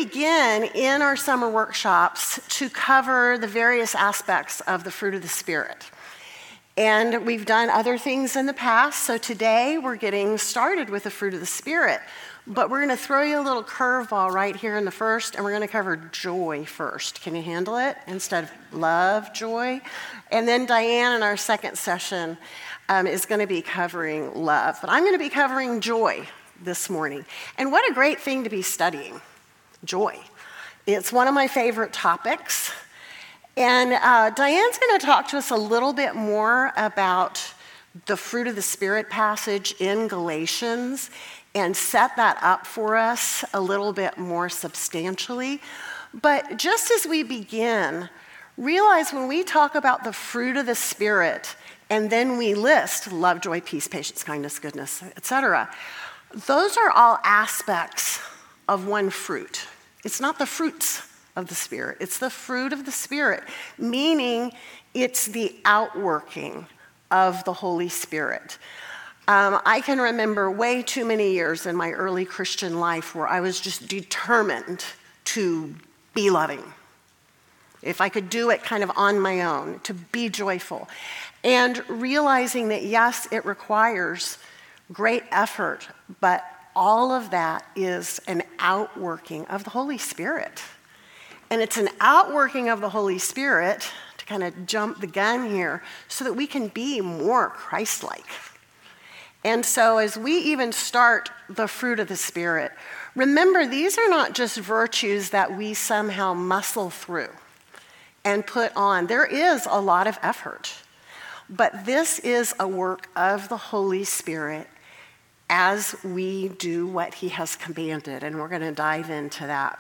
begin in our summer workshops to cover the various aspects of the fruit of the Spirit. And we've done other things in the past, so today we're getting started with the fruit of the Spirit. But we're going to throw you a little curveball right here in the first, and we're going to cover joy first. Can you handle it? Instead of love, joy. And then Diane in our second session is going to be covering love. But I'm going to be covering joy this morning. And what a great thing to be studying, joy. It's one of my favorite topics. And Diane's going to talk to us a little bit more about the fruit of the Spirit passage in Galatians and set that up for us a little bit more substantially. But just as we begin, realize when we talk about the fruit of the Spirit, and then we list love, joy, peace, patience, kindness, goodness, etc., those are all aspects of one fruit. It's not the fruits of the Spirit. It's the fruit of the Spirit, meaning it's the outworking of the Holy Spirit. I can remember way too many years in my early Christian life where I was just determined to be loving. If I could do it kind of on my own, to be joyful. And realizing that, yes, it requires great effort, but all of that is an outworking of the Holy Spirit. And it's an outworking of the Holy Spirit, to kind of jump the gun here, so that we can be more Christ-like. And so as we even start the fruit of the Spirit, remember these are not just virtues that we somehow muscle through and put on. There is a lot of effort. But this is a work of the Holy Spirit as we do what he has commanded. And we're going to dive into that.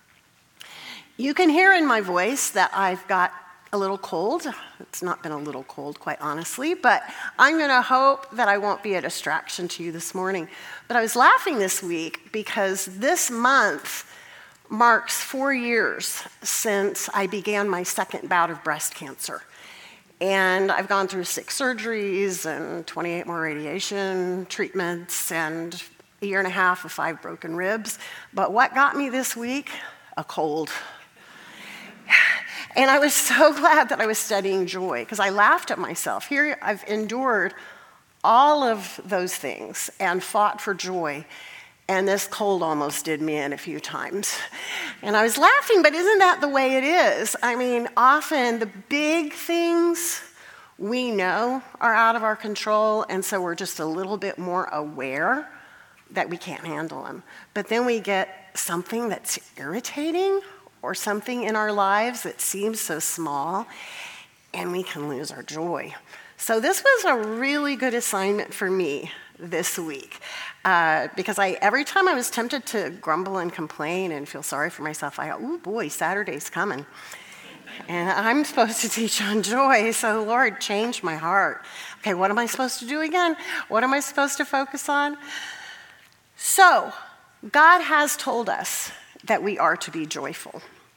You can hear in my voice that I've got a little cold. It's not been a little cold, quite honestly, but I'm going to hope that I won't be a distraction to you this morning. But I was laughing this week because this month marks 4 years since I began my second bout of breast cancer. And I've gone through 6 surgeries and 28 more radiation treatments and a year and a half of 5 broken ribs. But what got me this week? A cold. And I was so glad that I was studying joy because I laughed at myself. Here I've endured all of those things and fought for joy. And this cold almost did me in a few times. And I was laughing, but isn't that the way it is? I mean, often the big things we know are out of our control, and so we're just a little bit more aware that we can't handle them. But then we get something that's irritating or something in our lives that seems so small, and we can lose our joy. So this was a really good assignment for me this week because every time I was tempted to grumble and complain and feel sorry for myself, I thought, oh boy, Saturday's coming. And I'm supposed to teach on joy, so Lord, change my heart. Okay, what am I supposed to do again? What am I supposed to focus on? So, God has told us that we are to be joyful.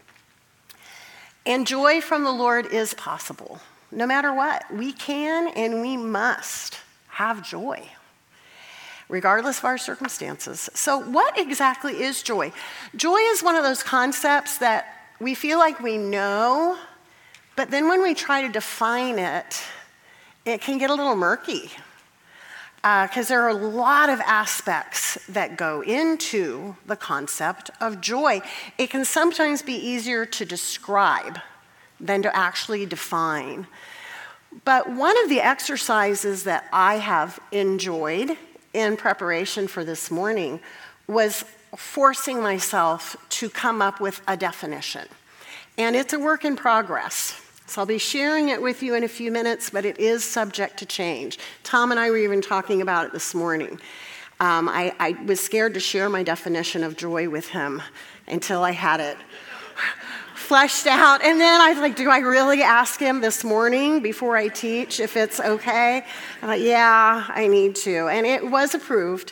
And joy from the Lord is possible. No matter what, we can and we must have joy, regardless of our circumstances. So what exactly is joy? Joy is one of those concepts that we feel like we know, but then when we try to define it, it can get a little murky because there are a lot of aspects that go into the concept of joy. It can sometimes be easier to describe than to actually define. But one of the exercises that I have enjoyed in preparation for this morning was forcing myself to come up with a definition. And it's a work in progress. So I'll be sharing it with you in a few minutes, but it is subject to change. Tom and I were even talking about it this morning. I was scared to share my definition of joy with him until I had it fleshed out. And then I was like, do I really ask him this morning before I teach if it's okay? I'm like, yeah, I need to. And it was approved.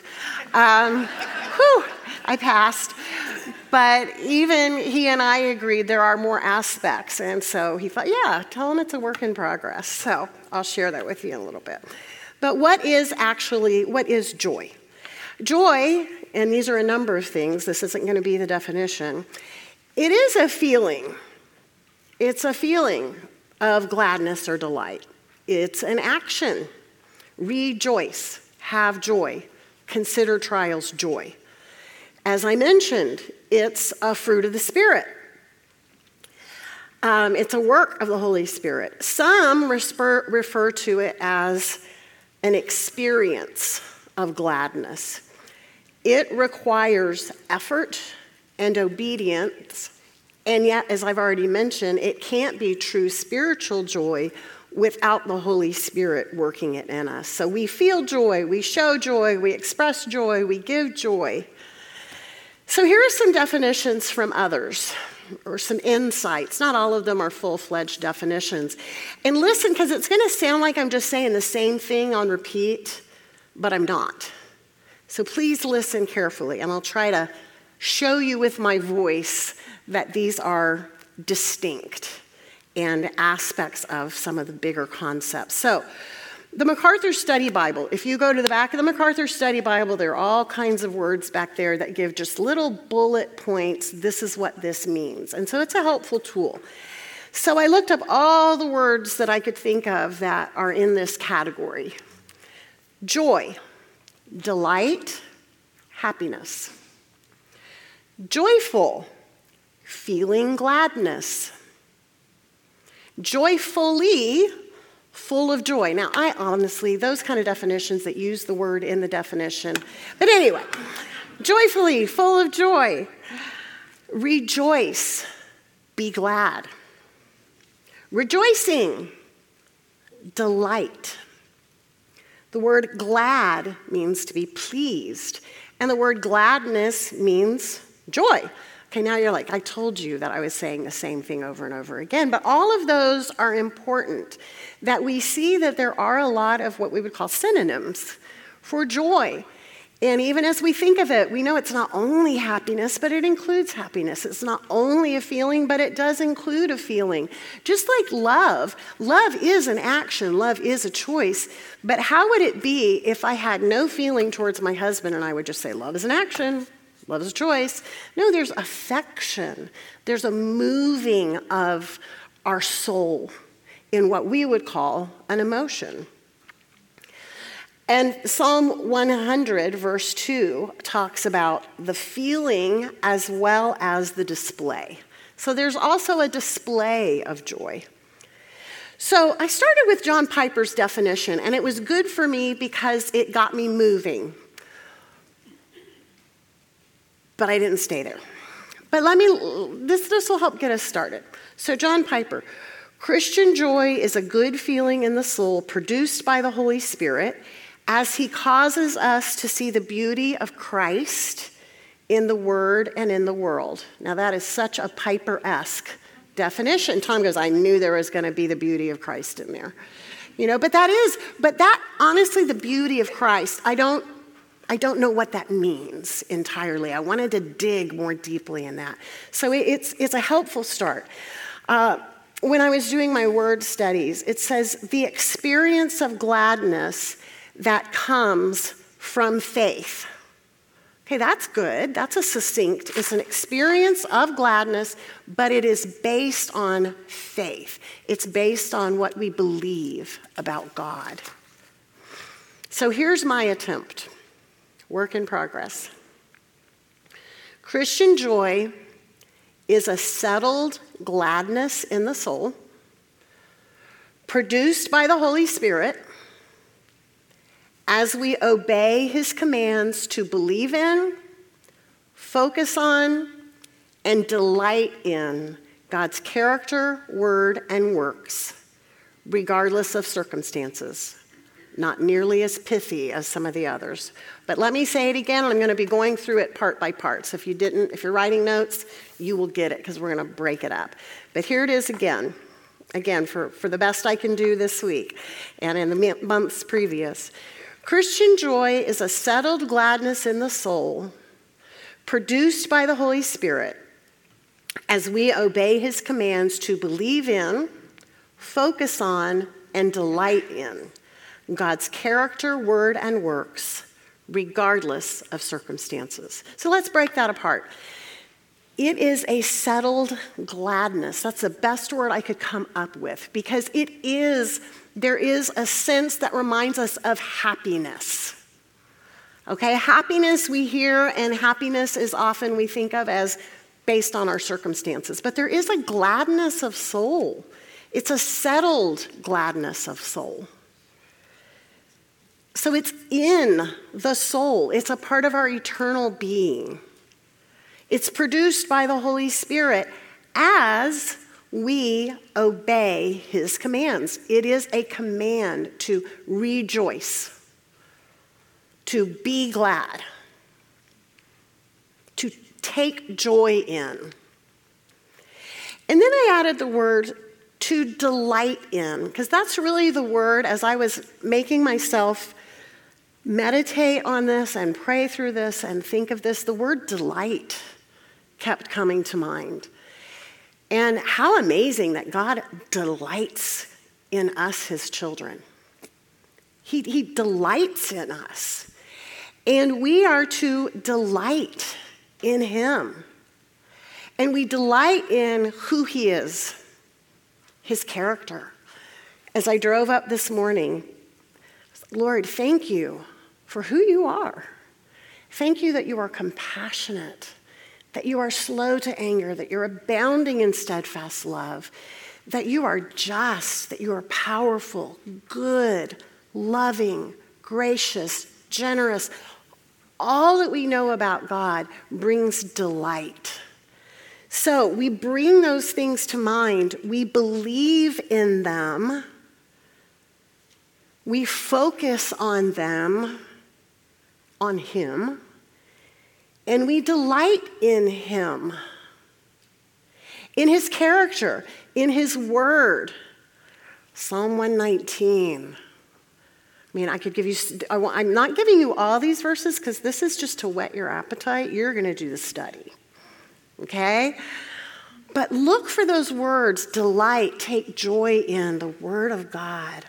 I passed. But even he and I agreed there are more aspects. And so he thought, yeah, tell him it's a work in progress. So I'll share that with you in a little bit. But what is joy? Joy and these are a number of things, this isn't going to be the definition, it is a feeling. It's a feeling of gladness or delight. It's an action. Rejoice, have joy, consider trials joy. As I mentioned, it's a fruit of the Spirit. It's a work of the Holy Spirit. Some refer to it as an experience of gladness. It requires effort and obedience, and yet, as I've already mentioned, it can't be true spiritual joy without the Holy Spirit working it in us. So we feel joy, we show joy, we express joy, we give joy. So here are some definitions from others, or some insights. Not all of them are full-fledged definitions. And listen, because it's going to sound like I'm just saying the same thing on repeat, but I'm not. So please listen carefully, and I'll try to show you with my voice that these are distinct and aspects of some of the bigger concepts. So, the MacArthur Study Bible, if you go to the back of the MacArthur Study Bible, there are all kinds of words back there that give just little bullet points. This is what this means. And so it's a helpful tool. So I looked up all the words that I could think of that are in this category. Joy, delight, happiness. Joyful, feeling gladness. Joyfully, full of joy. Now, I honestly, those kind of definitions that use the word in the definition. But anyway, joyfully, full of joy. Rejoice, be glad. Rejoicing, delight. The word glad means to be pleased. And the word gladness means joy. Okay, now you're like, I told you that I was saying the same thing over and over again. But all of those are important, that we see that there are a lot of what we would call synonyms for joy. And even as we think of it, we know it's not only happiness, but it includes happiness. It's not only a feeling, but it does include a feeling. Just like love. Love is an action. Love is a choice. But how would it be if I had no feeling towards my husband and I would just say, love is an action? Love is a choice. No, there's affection. There's a moving of our soul in what we would call an emotion. And Psalm 100, verse 2, talks about the feeling as well as the display. So there's also a display of joy. So I started with John Piper's definition, and it was good for me because it got me moving. But I didn't stay there. But this will help get us started. So John Piper, Christian joy is a good feeling in the soul produced by the Holy Spirit as he causes us to see the beauty of Christ in the Word and in the world. Now that is such a Piper-esque definition. Tom goes, I knew there was going to be the beauty of Christ in there. But that honestly, the beauty of Christ, I don't know what that means entirely. I wanted to dig more deeply in that. So it's a helpful start. When I was doing my word studies, it says the experience of gladness that comes from faith. Okay, that's good. That's it's an experience of gladness, but it is based on faith. It's based on what we believe about God. So here's my attempt. Work in progress. Christian joy is a settled gladness in the soul, produced by the Holy Spirit as we obey his commands to believe in, focus on, and delight in God's character, word, and works, regardless of circumstances. Not nearly as pithy as some of the others. But let me say it again, and I'm going to be going through it part by part. So if you're writing notes, you will get it because we're going to break it up. But here it is again for the best I can do this week and in the months previous. Christian joy is a settled gladness in the soul, produced by the Holy Spirit as we obey his commands to believe in, focus on, and delight in God's character, word, and works, regardless of circumstances. So let's break that apart. It is a settled gladness. That's the best word I could come up with, because there is a sense that reminds us of happiness. Okay, happiness we hear, and happiness is often we think of as based on our circumstances. But there is a gladness of soul. It's a settled gladness of soul. So it's in the soul. It's a part of our eternal being. It's produced by the Holy Spirit as we obey his commands. It is a command to rejoice, to be glad, to take joy in. And then I added the word to delight in, because that's really the word, as I was making myself meditate on this and pray through this and think of this, the word delight kept coming to mind. And how amazing that God delights in us, his children. He delights in us. And we are to delight in him. And we delight in who he is, his character. As I drove up this morning, Lord, thank you for who you are. Thank you that you are compassionate, that you are slow to anger, that you're abounding in steadfast love, that you are just, that you are powerful, good, loving, gracious, generous. All that we know about God brings delight. So we bring those things to mind. We believe in them. We focus on them, on him. And we delight in him, in his character, in his word. Psalm 119. I mean, I could give you, I'm not giving you all these verses because this is just to whet your appetite. You're going to do the study, okay? But look for those words, delight, take joy in the word of God.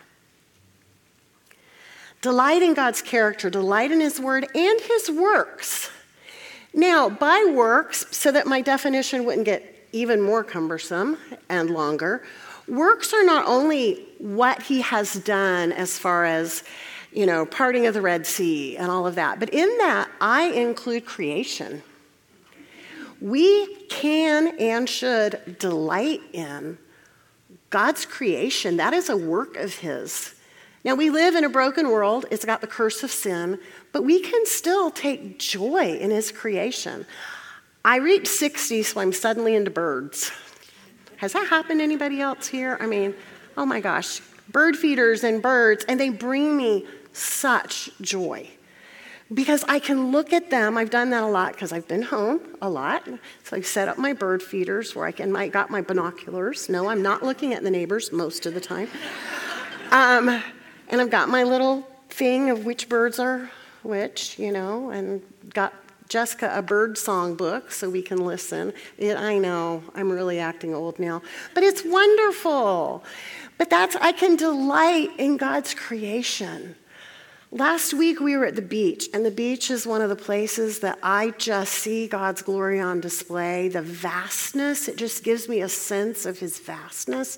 Delight in God's character, delight in his word and his works. Now, by works, so that my definition wouldn't get even more cumbersome and longer, works are not only what he has done as far as, parting of the Red Sea and all of that, but in that I include creation. We can and should delight in God's creation. That is a work of his. Now, we live in a broken world. It's got the curse of sin, but we can still take joy in his creation. I reached 60, so I'm suddenly into birds. Has that happened to anybody else here? I mean, oh my gosh, bird feeders and birds, and they bring me such joy. Because I can look at them. I've done that a lot because I've been home a lot. So I've set up my bird feeders where I got my binoculars. No, I'm not looking at the neighbors most of the time. And I've got my little thing of which birds are which, and got Jessica a bird song book so we can listen. I know, I'm really acting old now. But it's wonderful. But I can delight in God's creation. Last week we were at the beach, and the beach is one of the places that I just see God's glory on display. The vastness, it just gives me a sense of his vastness.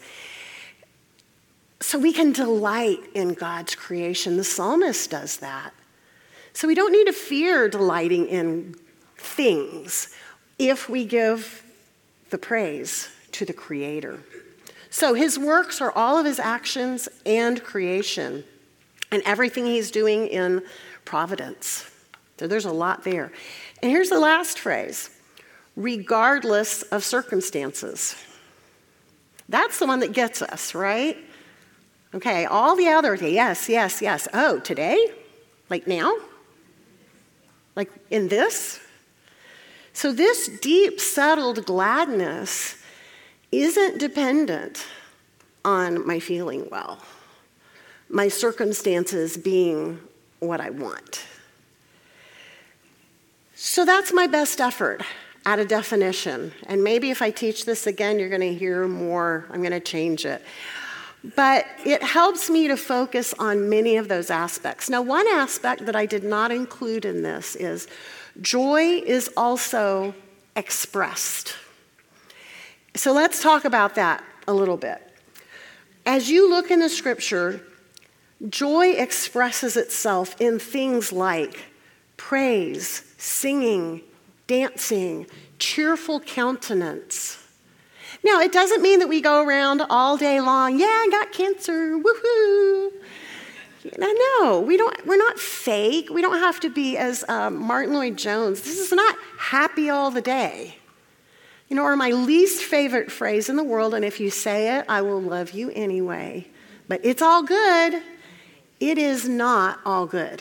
So we can delight in God's creation. The psalmist does that. So we don't need to fear delighting in things if we give the praise to the Creator. So his works are all of his actions and creation and everything he's doing in providence. So there's a lot there. And here's the last phrase, regardless of circumstances. That's the one that gets us, right? Okay, all the other, yes. Oh, today? Like now? Like in this? So this deep, settled gladness isn't dependent on my feeling well, my circumstances being what I want. So that's my best effort at a definition. And maybe if I teach this again, you're going to hear more. I'm going to change it. But it helps me to focus on many of those aspects. Now, one aspect that I did not include in this is joy is also expressed. So let's talk about that a little bit. As you look in the scripture, joy expresses itself in things like praise, singing, dancing, cheerful countenance. Now, it doesn't mean that we go around all day long, yeah, I got cancer, woohoo. No, we're not fake. We don't have to be as Martin Lloyd-Jones. This is not happy all the day. Or my least favorite phrase in the world, and if you say it, I will love you anyway. But it's all good. It is not all good.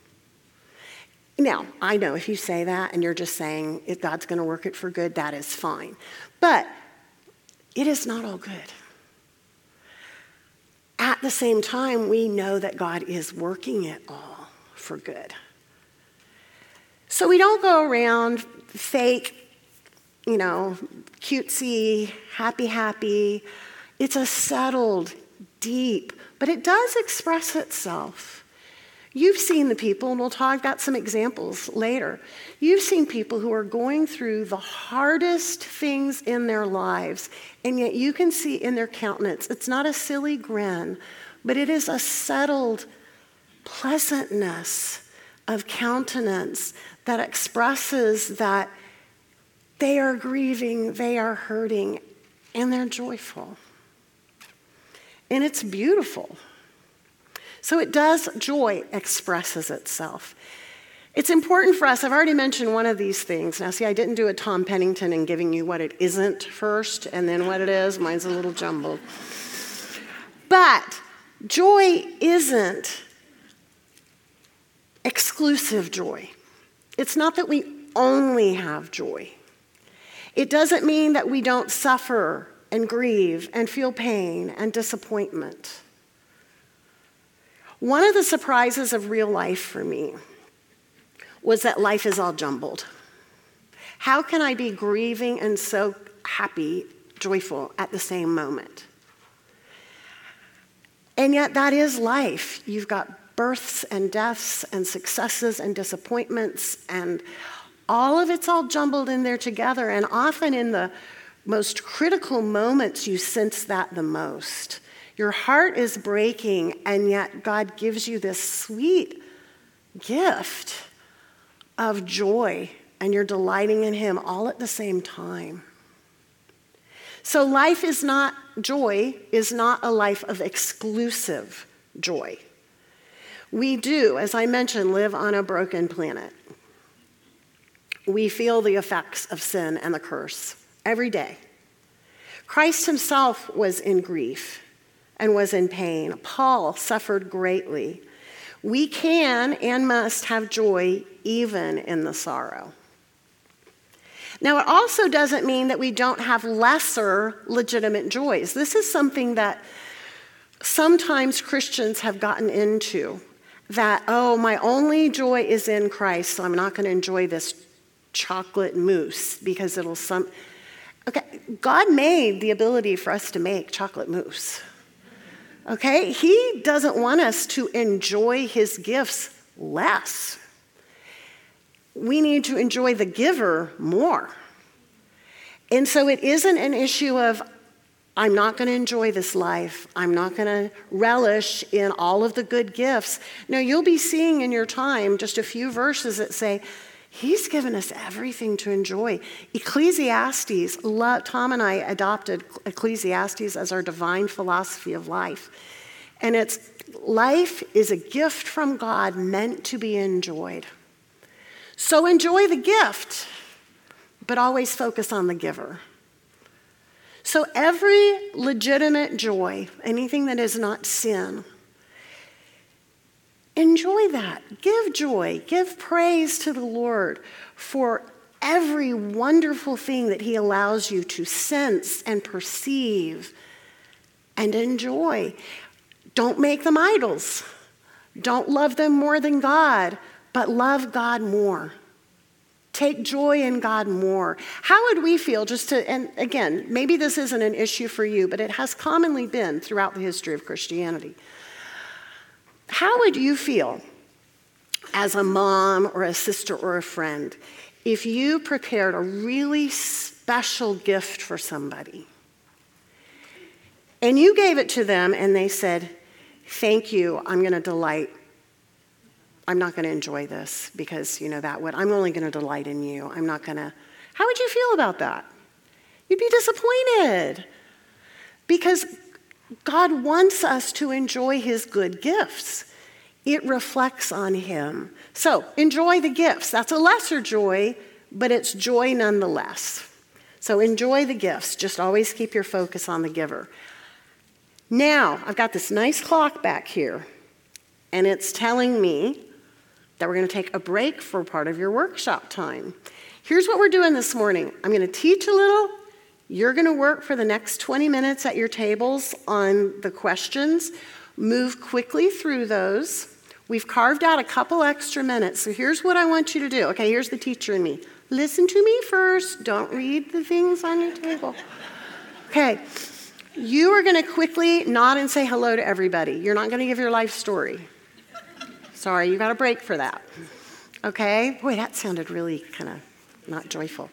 Now, I know if you say that and you're just saying if God's going to work it for good, that is fine. But it is not all good. At the same time, we know that God is working it all for good. So we don't go around fake, cutesy, happy. It's a settled, deep, but it does express itself. You've seen the people, and we'll talk about some examples later. You've seen people who are going through the hardest things in their lives, and yet you can see in their countenance, it's not a silly grin, but it is a settled pleasantness of countenance that expresses that they are grieving, they are hurting, and they're joyful. And it's beautiful. So joy expresses itself. It's important for us, I've already mentioned one of these things. Now see, I didn't do a Tom Pennington in giving you what it isn't first and then what it is. Mine's a little jumbled. But joy isn't exclusive joy. It's not that we only have joy. It doesn't mean that we don't suffer and grieve and feel pain and disappointment. One of the surprises of real life for me was that life is all jumbled. How can I be grieving and so happy, joyful at the same moment? And yet that is life. You've got births and deaths and successes and disappointments, and all of it's all jumbled in there together. And often in the most critical moments, you sense that the most. Your heart is breaking, and yet God gives you this sweet gift of joy, and you're delighting in Him all at the same time. So joy is not a life of exclusive joy. We do, as I mentioned, live on a broken planet. We feel the effects of sin and the curse every day. Christ Himself was in grief and was in pain. Paul suffered greatly. We can and must have joy even in the sorrow. Now, it also doesn't mean that we don't have lesser legitimate joys. This is something that sometimes Christians have gotten into, that, my only joy is in Christ, so I'm not going to enjoy this chocolate mousse because Okay, God made the ability for us to make chocolate mousse. Okay, He doesn't want us to enjoy His gifts less. We need to enjoy the giver more. And so it isn't an issue of, I'm not going to enjoy this life. I'm not going to relish in all of the good gifts. No, you'll be seeing in your time just a few verses that say, He's given us everything to enjoy. Ecclesiastes, Tom and I adopted Ecclesiastes as our divine philosophy of life. And life is a gift from God meant to be enjoyed. So enjoy the gift, but always focus on the giver. So every legitimate joy, anything that is not sin, enjoy that. Give joy. Give praise to the Lord for every wonderful thing that He allows you to sense and perceive and enjoy. Don't make them idols. Don't love them more than God, but love God more. Take joy in God more. How would we feel and again, maybe this isn't an issue for you, but it has commonly been throughout the history of Christianity. How would you feel as a mom or a sister or a friend if you prepared a really special gift for somebody and you gave it to them and they said, thank you, I'm going to delight. I'm not going to enjoy this because, I'm only going to delight in you. How would you feel about that? You'd be disappointed because God wants us to enjoy his good gifts. It reflects on him. So enjoy the gifts. That's a lesser joy, but it's joy nonetheless. So enjoy the gifts. Just always keep your focus on the giver. Now, I've got this nice clock back here, and it's telling me that we're going to take a break for part of your workshop time. Here's what we're doing this morning. I'm going to teach a little. You're going to work for the next 20 minutes at your tables on the questions. Move quickly through those. We've carved out a couple extra minutes. So here's what I want you to do. Okay, here's the teacher in me. Listen to me first. Don't read the things on your table. Okay. You are going to quickly nod and say hello to everybody. You're not going to give your life story. Sorry, you got a break for that. Okay? Boy, that sounded really kind of not joyful.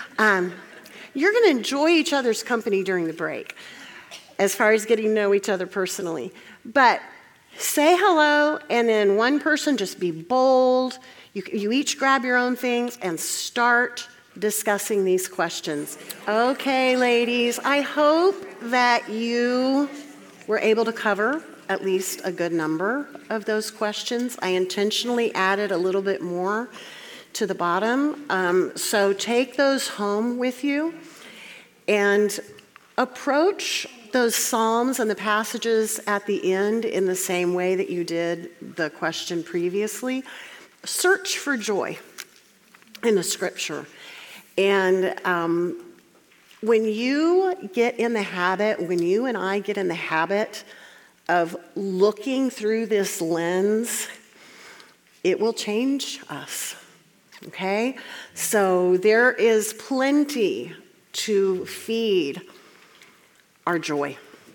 You're going to enjoy each other's company during the break as far as getting to know each other personally. But say hello, and then one person just be bold. You each grab your own things and start discussing these questions. Okay, ladies, I hope that you were able to cover at least a good number of those questions. I intentionally added a little bit more to the bottom. So take those home with you and approach those Psalms and the passages at the end in the same way that you did the question previously. Search for joy in the scripture. And when you and I get in the habit of looking through this lens, it will change us, okay? So there is plenty to feed our joy.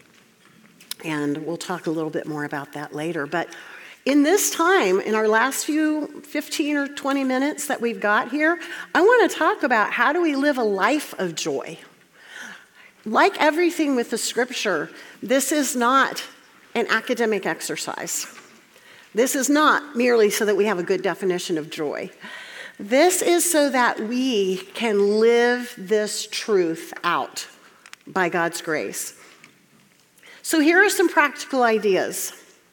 And we'll talk a little bit more about that later. But in this time, in our last few 15 or 20 minutes that we've got here, I want to talk about how do we live a life of joy. Like everything with the scripture, this is not an academic exercise. This is not merely so that we have a good definition of joy. This is so that we can live this truth out by God's grace. So here are some practical ideas.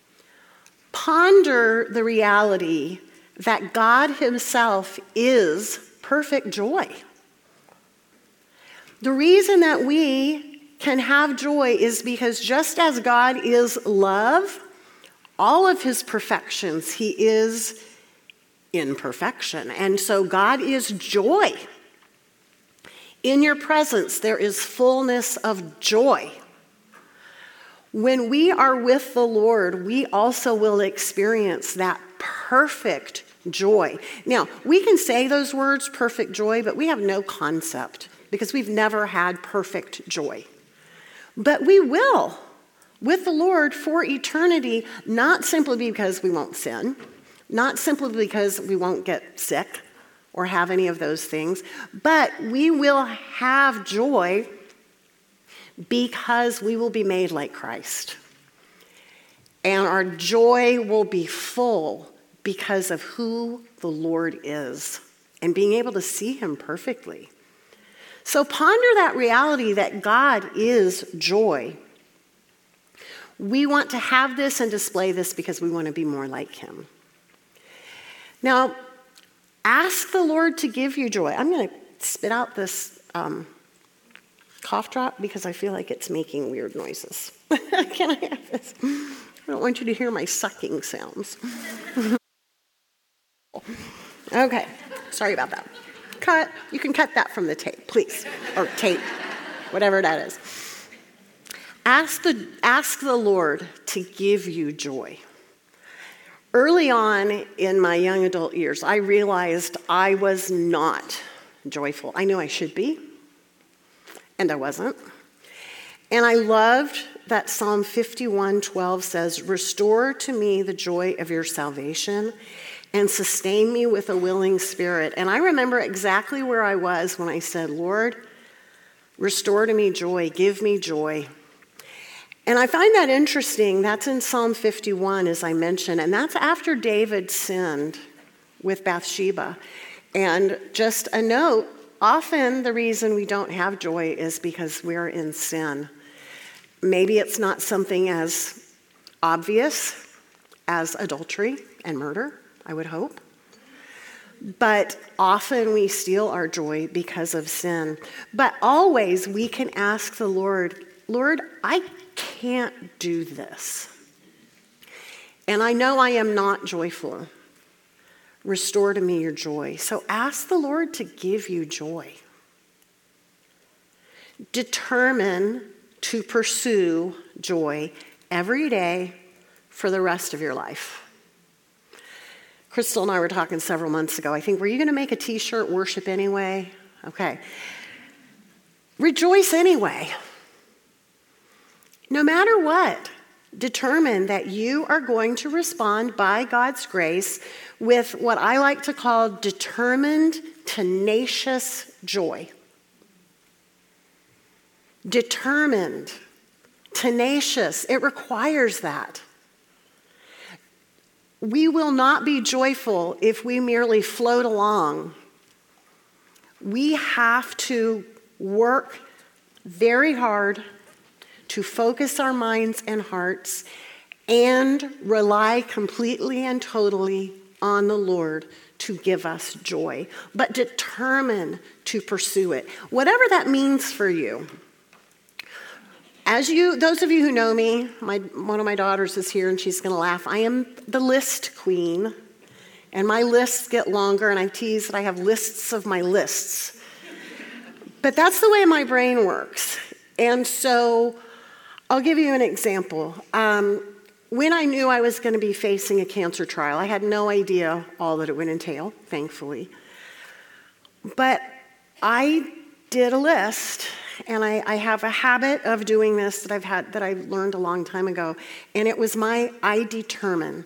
Ponder the reality that God himself is perfect joy. The reason that we can have joy is because just as God is love, all of his perfections, he is in perfection. And so God is joy. In your presence, there is fullness of joy. When we are with the Lord, we also will experience that perfect joy. Now, we can say those words, perfect joy, but we have no concept because we've never had perfect joy. But we will with the Lord for eternity, not simply because we won't sin, not simply because we won't get sick or have any of those things, but we will have joy because we will be made like Christ. And our joy will be full because of who the Lord is and being able to see him perfectly. So ponder that reality that God is joy. We want to have this and display this because we want to be more like him. Now, ask the Lord to give you joy. I'm going to spit out this cough drop because I feel like it's making weird noises. Can I have this? I don't want you to hear my sucking sounds. Okay, sorry about that. Cut. You can cut that from the tape, please. Or tape, whatever that is. Ask the Lord to give you joy. Early on in my young adult years, I realized I was not joyful. I knew I should be, and I wasn't. And I loved that Psalm 51:12 says, "Restore to me the joy of your salvation and sustain me with a willing spirit." And I remember exactly where I was when I said, "Lord, restore to me joy, give me joy." And I find that interesting. That's in Psalm 51, as I mentioned, and that's after David sinned with Bathsheba. And just a note, often the reason we don't have joy is because we're in sin. Maybe it's not something as obvious as adultery and murder, I would hope. But often we steal our joy because of sin. But always we can ask the Lord, "Lord, I can't do this. And I know I am not joyful. Restore to me your joy." So ask the Lord to give you joy. Determine to pursue joy every day for the rest of your life. Crystal and I were talking several months ago. I think, were you going to make a t-shirt, "Worship Anyway"? Okay. Rejoice anyway. No matter what, determine that you are going to respond by God's grace with what I like to call determined, tenacious joy. Determined, tenacious, it requires that. We will not be joyful if we merely float along. We have to work very hard to focus our minds and hearts and rely completely and totally on the Lord to give us joy, but determine to pursue it, whatever that means for you. Those of you who know me, one of my daughters is here and she's going to laugh. I am the list queen, and my lists get longer, and I tease that I have lists of my lists. But that's the way my brain works. And so I'll give you an example. When I knew I was going to be facing a cancer trial, I had no idea all that it would entail, thankfully. But I did a list, and I have a habit of doing this that I learned a long time ago, and it was I determine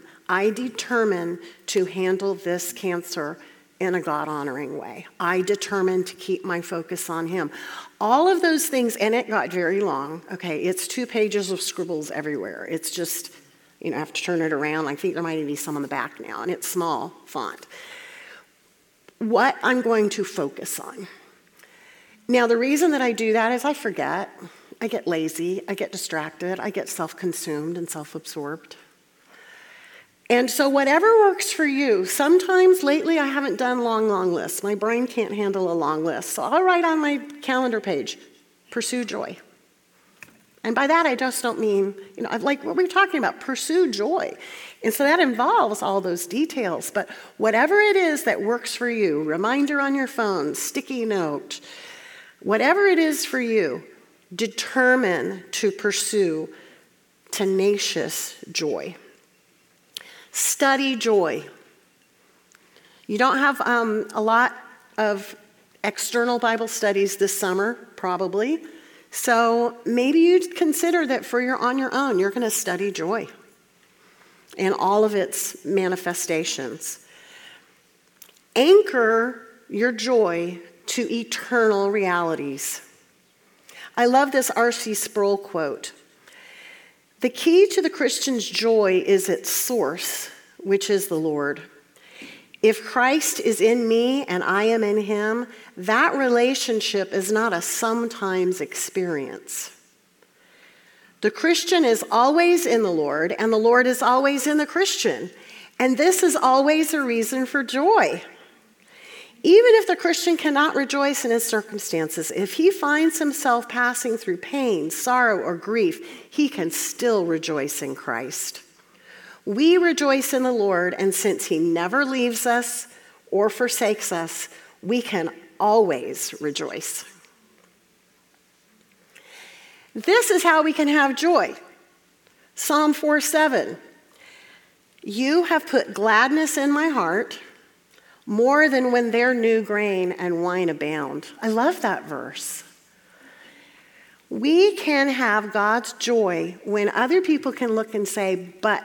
to handle this cancer in a God-honoring way. I determine to keep my focus on Him. All of those things, and it got very long. Okay, it's 2 pages of scribbles everywhere. It's just, I have to turn it around. I think there might even be some on the back now, and it's small font. What I'm going to focus on. Now, the reason that I do that is I forget. I get lazy. I get distracted. I get self-consumed and self-absorbed. And so whatever works for you, sometimes lately I haven't done long lists. My brain can't handle a long list. So I'll write on my calendar page, pursue joy. And by that I just don't mean, like what we're talking about, pursue joy. And so that involves all those details. But whatever it is that works for you, reminder on your phone, sticky note, whatever it is for you, determine to pursue tenacious joy. Study joy. You don't have a lot of external Bible studies this summer, probably. So maybe you'd consider that on your own, you're going to study joy and all of its manifestations. Anchor your joy to eternal realities. I love this R.C. Sproul quote. "The key to the Christian's joy is its source, which is the Lord. If Christ is in me and I am in him, that relationship is not a sometimes experience. The Christian is always in the Lord, and the Lord is always in the Christian. And this is always a reason for joy. Even if the Christian cannot rejoice in his circumstances, if he finds himself passing through pain, sorrow, or grief, he can still rejoice in Christ. We rejoice in the Lord, and since he never leaves us or forsakes us, we can always rejoice." This is how we can have joy. Psalm 4:7. You have put gladness in my heart more than when their new grain and wine abound. I love that verse. We can have God's joy when other people can look and say, but.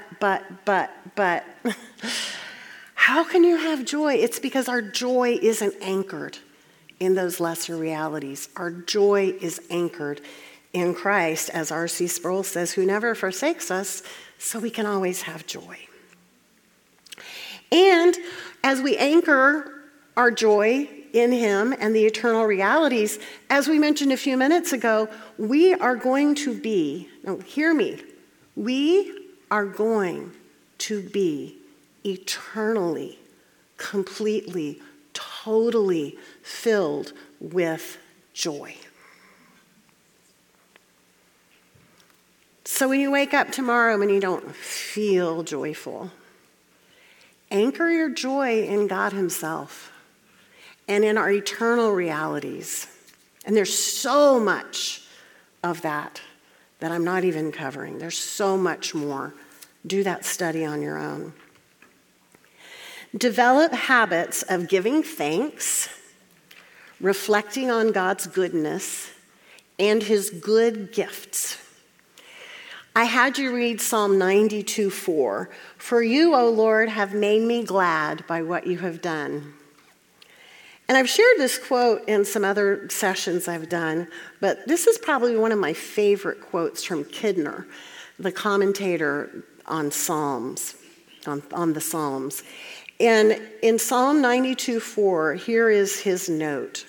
How can you have joy? It's because our joy isn't anchored in those lesser realities. Our joy is anchored in Christ, as R.C. Sproul says, who never forsakes us, so we can always have joy. And as we anchor our joy in him and the eternal realities, as we mentioned a few minutes ago, we are going to be, now hear me, we are going to be eternally, completely, totally filled with joy. So when you wake up tomorrow and you don't feel joyful, anchor your joy in God himself and in our eternal realities. And there's so much of that I'm not even covering. There's so much more. Do that study on your own. Develop habits of giving thanks, reflecting on God's goodness, and his good gifts. I had you read Psalm 92:4. For you, O Lord, have made me glad by what you have done. And I've shared this quote in some other sessions I've done, but this is probably one of my favorite quotes from Kidner, the commentator on Psalms, on the Psalms. And in Psalm 92:4, here is his note.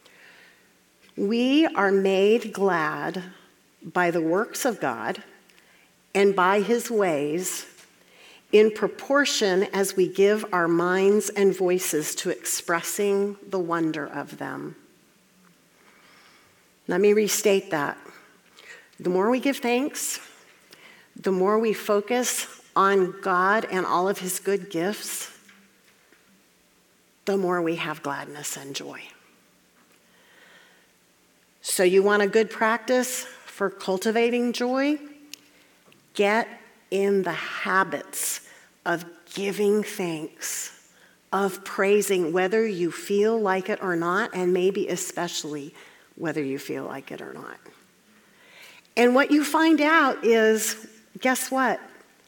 We are made glad by the works of God and by his ways in proportion as we give our minds and voices to expressing the wonder of them. Let me restate that. The more we give thanks, the more we focus on God and all of his good gifts, the more we have gladness and joy. So you want a good practice for cultivating joy? Get in the habits of giving thanks, of praising, whether you feel like it or not, and maybe especially whether you feel like it or not. And what you find out is, guess what?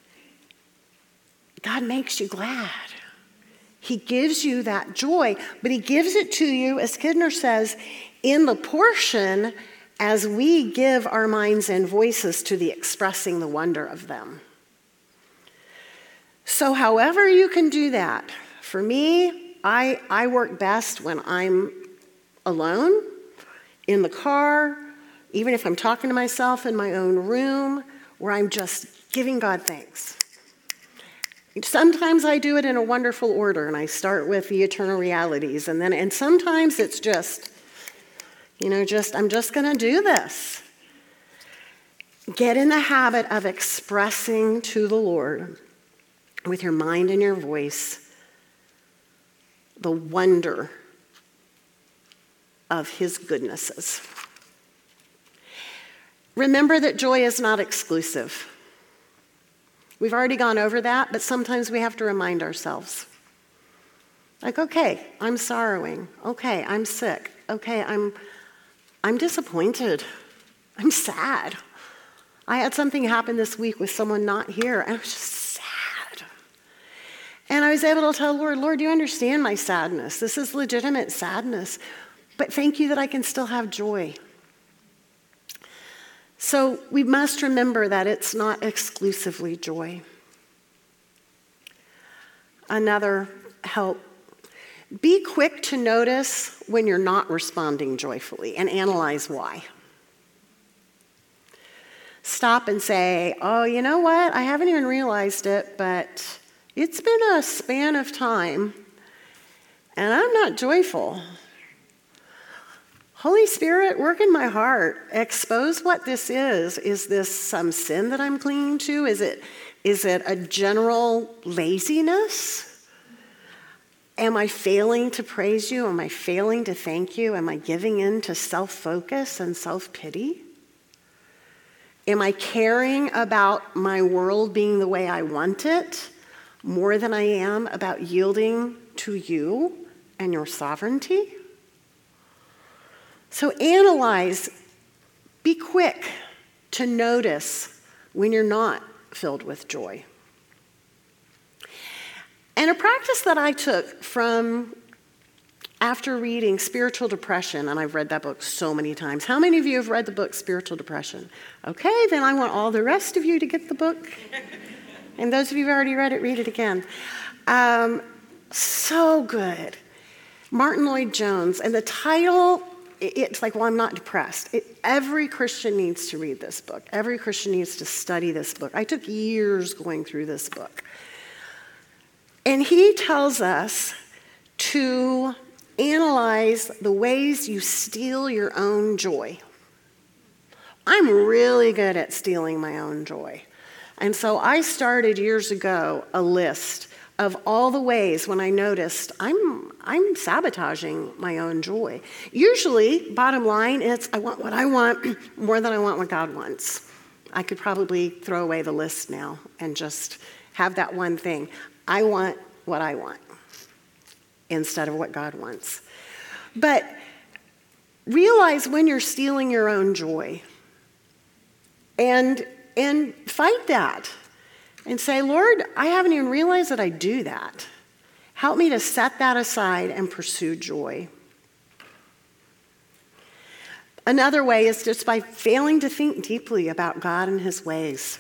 God makes you glad. He gives you that joy, but he gives it to you, as Kidner says, in the portion as we give our minds and voices to the expressing the wonder of them. So however you can do that, for me, I work best when I'm alone, in the car, even if I'm talking to myself in my own room, where I'm just giving God thanks. Sometimes I do it in a wonderful order, and I start with the eternal realities, and sometimes it's just, I'm just going to do this. Get in the habit of expressing to the Lord with your mind and your voice the wonder of his goodnesses. Remember that joy is not exclusive. We've already gone over that, but sometimes we have to remind ourselves. Like, okay, I'm sorrowing. Okay, I'm sick. Okay, I'm disappointed. I'm sad. I had something happen this week with someone not here, and I was just sad. And I was able to tell Lord, you understand my sadness. This is legitimate sadness. But thank you that I can still have joy. So we must remember that it's not exclusively joy. Another help. Be quick to notice when you're not responding joyfully and analyze why. Stop and say, oh, you know what? I haven't even realized it, but it's been a span of time, and I'm not joyful. Holy Spirit, work in my heart. Expose what this is. Is this some sin that I'm clinging to? Is it a general laziness? Am I failing to praise you? Am I failing to thank you? Am I giving in to self-focus and self-pity? Am I caring about my world being the way I want it more than I am about yielding to you and your sovereignty? So analyze, be quick to notice when you're not filled with joy. And a practice that I took from after reading Spiritual Depression, and I've read that book so many times. How many of you have read the book Spiritual Depression? Okay, then I want all the rest of you to get the book. And those of you who've already read it, read it again. So good. Martin Lloyd-Jones, and the title, it's like, well, I'm not depressed. Every Christian needs to read this book. Every Christian needs to study this book. I took years going through this book. And he tells us to analyze the ways you steal your own joy. I'm really good at stealing my own joy. And so I started years ago a list of all the ways when I noticed I'm sabotaging my own joy. Usually, bottom line, it's I want what I want more than I want what God wants. I could probably throw away the list now and just have that one thing. I want what I want instead of what God wants. But realize when you're stealing your own joy and fight that and say, Lord, I haven't even realized that I do that. Help me to set that aside and pursue joy. Another way is just by failing to think deeply about God and his ways.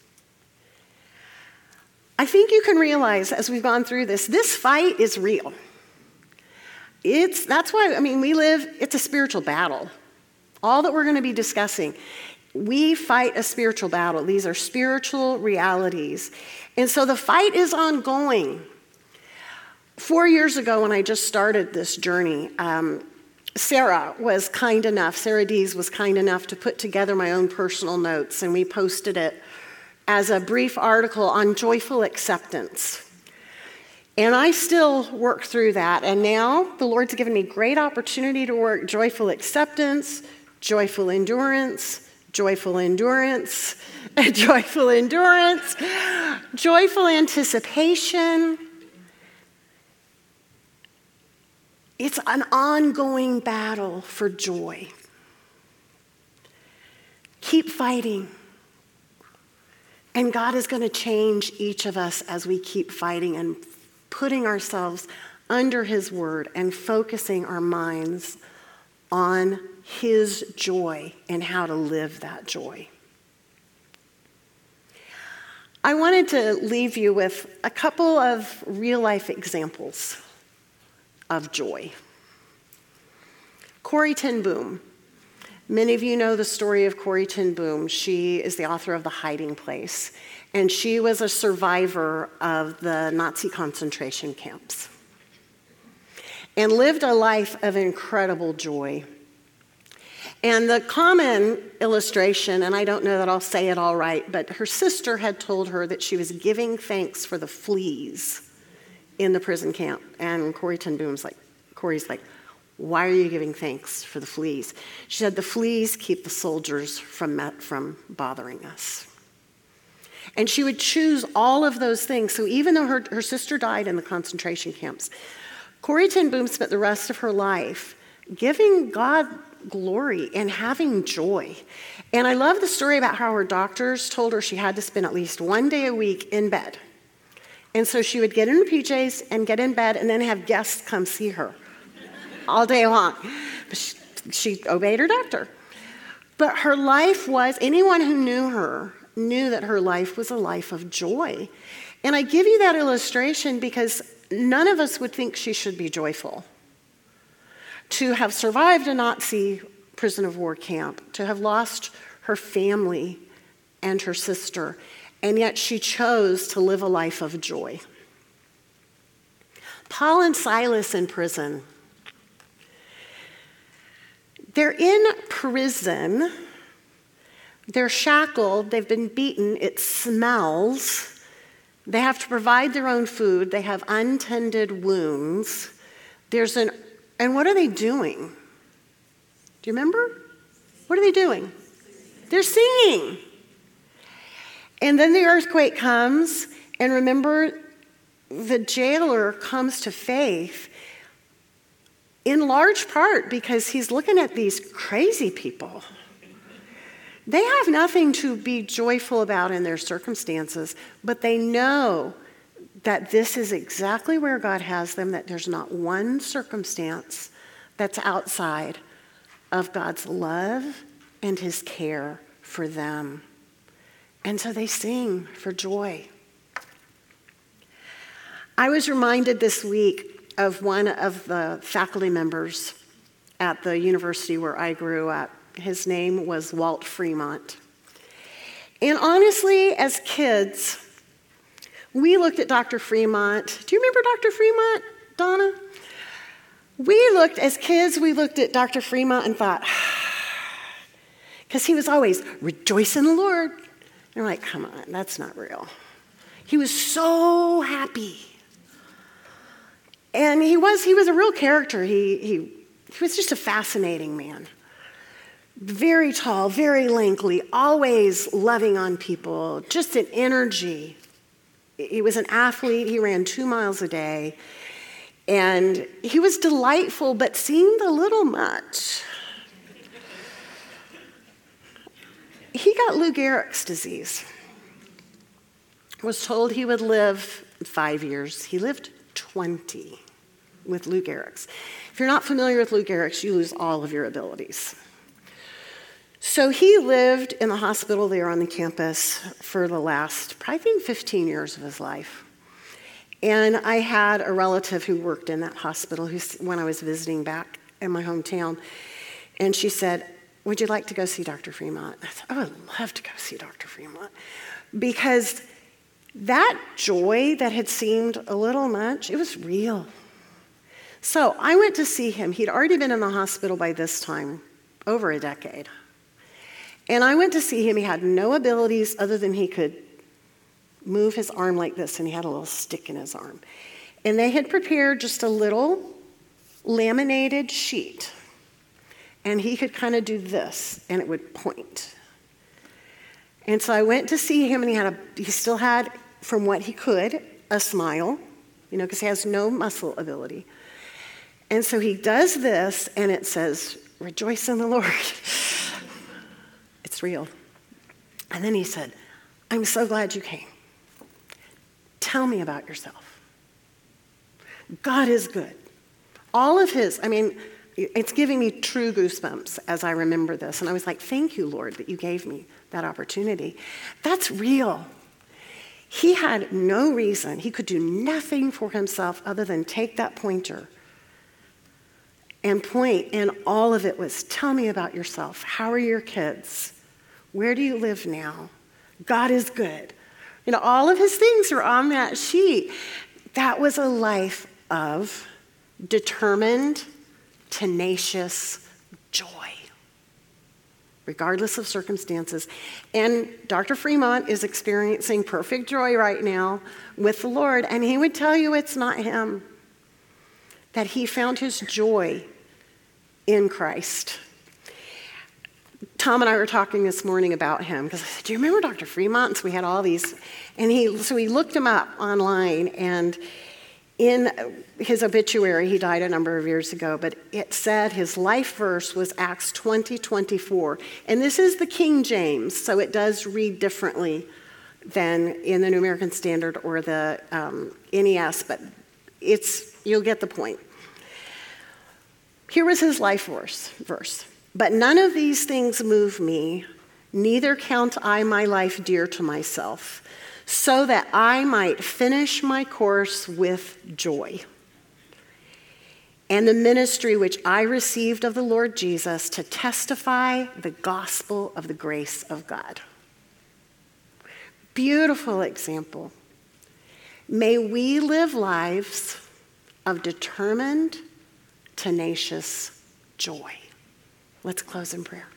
I think you can realize as we've gone through this fight is real. That's why, it's a spiritual battle. All that we're going to be discussing, we fight a spiritual battle. These are spiritual realities. And so the fight is ongoing. 4 years ago when I just started this journey, Sarah Dees was kind enough to put together my own personal notes, and we posted it as a brief article on joyful acceptance. And I still work through that. And now the Lord's given me great opportunity to work joyful acceptance, joyful endurance, joyful endurance, joyful endurance, joyful anticipation. It's an ongoing battle for joy. Keep fighting. And God is going to change each of us as we keep fighting and putting ourselves under his word and focusing our minds on his joy and how to live that joy. I wanted to leave you with a couple of real-life examples of joy. Corrie ten Boom. Many of you know the story of Corrie ten Boom. She is the author of The Hiding Place, and she was a survivor of the Nazi concentration camps and lived a life of incredible joy. And the common illustration, and I don't know that I'll say it all right, but her sister had told her that she was giving thanks for the fleas in the prison camp. And Corrie's like, why are you giving thanks for the fleas? She said, the fleas keep the soldiers from bothering us. And she would choose all of those things. So even though her sister died in the concentration camps, Corrie ten Boom spent the rest of her life giving God glory and having joy. And I love the story about how her doctors told her she had to spend at least one day a week in bed. And so she would get in her PJs and get in bed and then have guests come see her all day long. But she obeyed her doctor. But her life was, anyone who knew her knew that her life was a life of joy. And I give you that illustration because none of us would think she should be joyful. To have survived a Nazi prison of war camp, to have lost her family and her sister, and yet she chose to live a life of joy. Paul and Silas in prison. They're in prison. They're shackled. They've been beaten. It smells. They have to provide their own food. They have untended wounds. And what are they doing? Do you remember? What are they doing? They're singing. And then the earthquake comes, and remember, the jailer comes to faith in large part because he's looking at these crazy people. They have nothing to be joyful about in their circumstances, but they know that this is exactly where God has them, that there's not one circumstance that's outside of God's love and his care for them. And so they sing for joy. I was reminded this week of one of the faculty members at the university where I grew up. His name was Walt Fremont. And honestly, as kids, we looked at Dr. Fremont. Do you remember Dr. Fremont, Donna? As kids, we looked at Dr. Fremont and thought, because he was always, rejoice in the Lord. And we're like, come on, that's not real. He was so happy. And he was a real character. He was just a fascinating man. Very tall, very lanky, always loving on people, just an energy. He was an athlete. He ran 2 miles a day. And he was delightful, but seemed a little much. He got Lou Gehrig's disease. Was told he would live 5 years. He lived 20 with Lou Gehrig's. If you're not familiar with Lou Gehrig's, you lose all of your abilities. So he lived in the hospital there on the campus for the last, I think, 15 years of his life. And I had a relative who worked in that hospital when I was visiting back in my hometown. And she said, would you like to go see Dr. Fremont? I said, I would love to go see Dr. Fremont. Because that joy that had seemed a little much, it was real. So I went to see him. He'd already been in the hospital by this time, over a decade. And I went to see him. He had no abilities other than he could move his arm like this, and he had a little stick in his arm. And they had prepared just a little laminated sheet. And he could kind of do this, and it would point. And so I went to see him, and he still had, from what he could, a smile, because he has no muscle ability. And so he does this, and it says, rejoice in the Lord. It's real. And then he said, I'm so glad you came. Tell me about yourself. God is good. All of his, it's giving me true goosebumps as I remember this. And I was like, thank you, Lord, that you gave me that opportunity. That's real. He had no reason. He could do nothing for himself other than take that pointer and point. And all of it was, tell me about yourself. How are your kids? Where do you live now? God is good. All of his things are on that sheet. That was a life of determined, tenacious joy, regardless of circumstances. And Dr. Fremont is experiencing perfect joy right now with the Lord, and he would tell you it's not him, that he found his joy in Christ. Tom and I were talking this morning about him, because I said, do you remember Dr. Fremont? So we had all these, and he looked him up online, and in his obituary, he died a number of years ago, but it said his life verse was Acts 20:24. And this is the King James, so it does read differently than in the New American Standard or the NES, but you'll get the point. Here was his life verse. But none of these things move me, neither count I my life dear to myself, so that I might finish my course with joy. And the ministry which I received of the Lord Jesus to testify the gospel of the grace of God. Beautiful example. May we live lives of determined, tenacious joy. Let's close in prayer.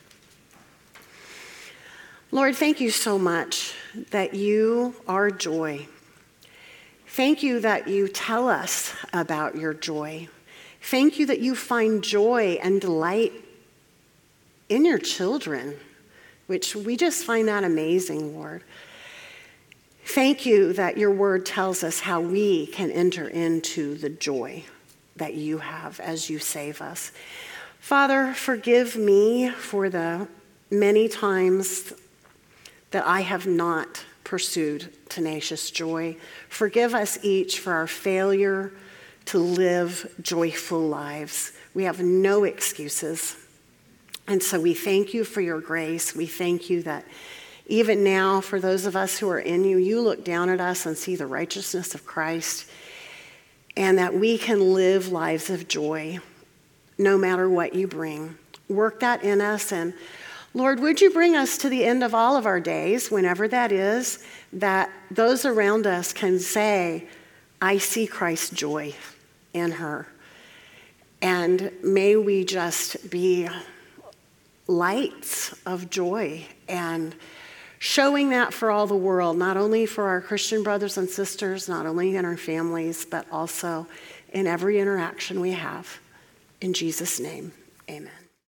Lord, thank you so much that you are joy. Thank you that you tell us about your joy. Thank you that you find joy and delight in your children, which we just find that amazing, Lord. Thank you that your word tells us how we can enter into the joy that you have as you save us. Father, forgive me for the many times that I have not pursued tenacious joy. Forgive us each for our failure to live joyful lives. We have no excuses. And so we thank you for your grace. We thank you that even now, for those of us who are in you, you look down at us and see the righteousness of Christ, and that we can live lives of joy no matter what you bring. Work that in us, and Lord, would you bring us to the end of all of our days, whenever that is, that those around us can say, I see Christ's joy in her. And may we just be lights of joy and showing that for all the world, not only for our Christian brothers and sisters, not only in our families, but also in every interaction we have. In Jesus' name, amen.